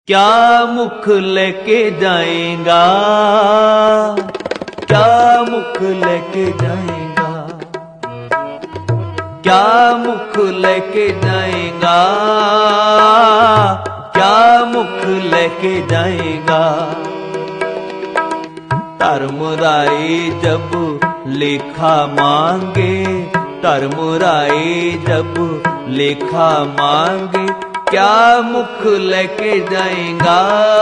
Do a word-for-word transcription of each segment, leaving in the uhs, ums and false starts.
क्या मुख लेके जाएगा, क्या मुख लेके जाएगा, क्या मुख लेके जाएगा, क्या मुख लेके जाएगा। धर्मराय जब लेखा मांगे, धर्मराय जब लेखा मांगे, क्या मुख लेके जाएगा,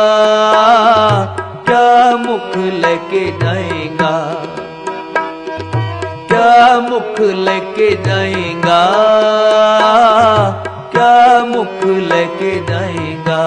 क्या मुख लेके जाएगा, क्या मुख लेके जाएगा, क्या मुख लेके जाएगा।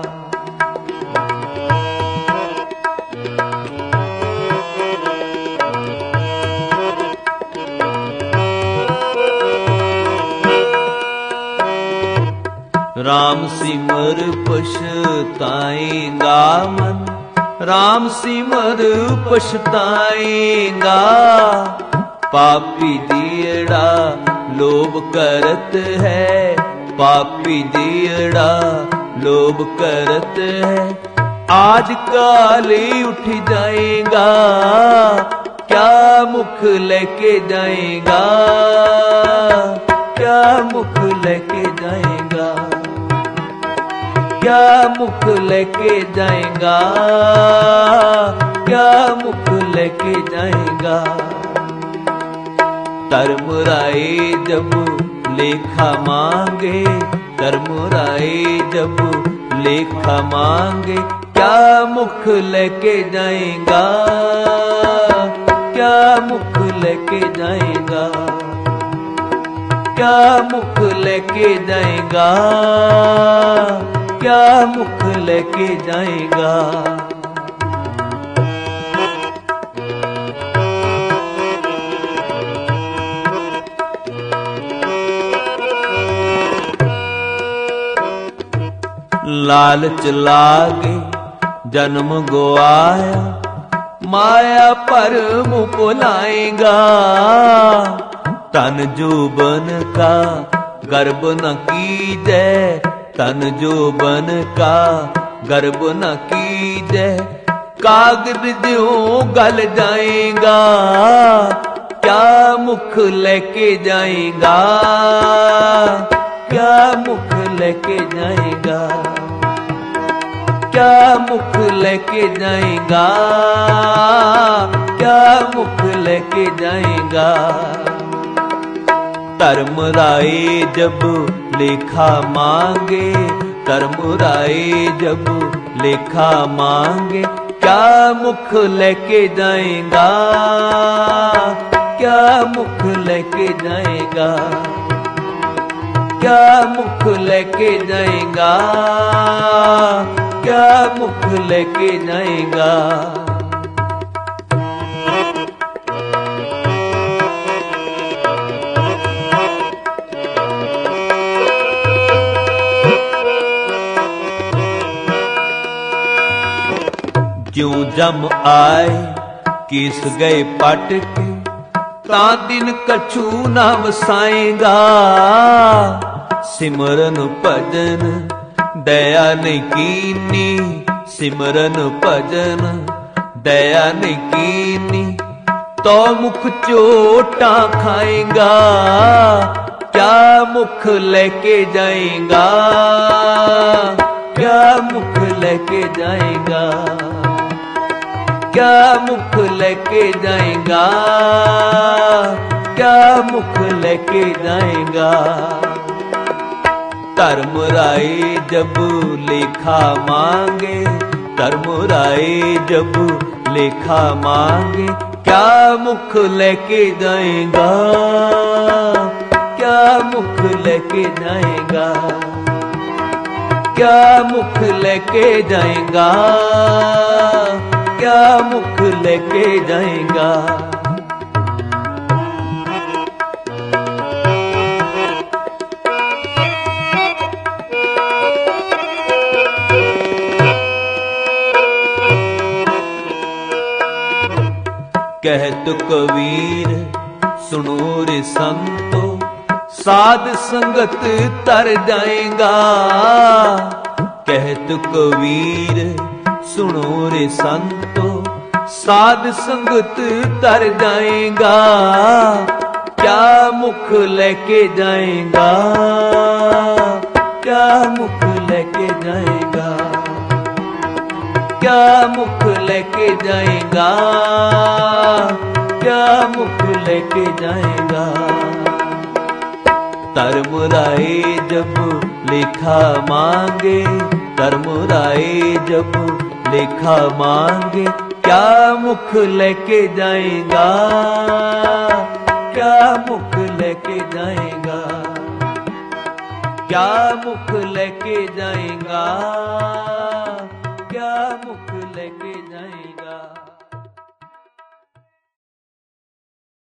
राम सिमर पछताएगा मन, राम सिमर पछताएगा। पापी दियड़ा लोभ करत है, पापी दियड़ा लोभ करत है। आज काल उठ जाएगा, क्या मुख लेके जाएगा, क्या मुख लेके जाएगा, क्या मुख लेके जाएगा, क्या मुख लेके जाएगा। धर्मराय जब लेखा मांगे, धर्मराय जब लेखा मांगे, क्या मुख लेके जाएगा, क्या मुख लेके जाएगा, क्या मुख लेके जाएगा, क्या मुख लेके जाएगा। लालच लागे जन्म गवाया, माया परम भुलाएगा। तन जोबन का गर्भ न कीजै, तन जोबन का गर्भ न कीजै। कागज ज्यों गल जाएगा, क्या मुख लेके जाएगा, क्या मुख लेके जाएगा, क्या मुख लेके जाएगा, क्या मुख लेके जाएगा। धर्मराय जब लेखा मांगे, धर्मराय जब लेखा मांगे, क्या मुख लेके जाएगा, क्या मुख लेके जाएगा, क्या मुख लेके जाएगा, क्या मुख लेके जाएगा। ज्यों जम आए किस गए पट के, ता दिन कछु न वसाएगा। सिमरन भजन दया नहीं कीनी, सिमरन भजन दया नहीं कीनी, तो मुख चोटा खाएगा। क्या मुख लेके जाएगा, क्या मुख लेके जाएगा, क्या मुख लेके जाएगा, क्या मुख लेके जाएगा। धर्मराय जब लेखा मांगे, धर्मराय जब लेखा मांगे, क्या मुख लेके जाएगा, क्या मुख लेके जाएगा, क्या मुख लेके जाएगा, क्या मुख लेके जाएगा। कहत कबीर सुनो रे संतो, साध संगत तर जाएगा। कहत संत कबीर सुनो रे संतो, साध संगत तर जाएगा, क्या मुख लेके जाएगा, क्या मुख लेके जाएगा, क्या मुख लेके जाएगा, क्या मुख लेके जाएगा। धर्मराय जब लेखा मांगे, धर्मराय जब लेखा मांगे, क्या मुख लेके जाएगा, क्या मुख लेके जाएगा, क्या मुख लेके जाएगा।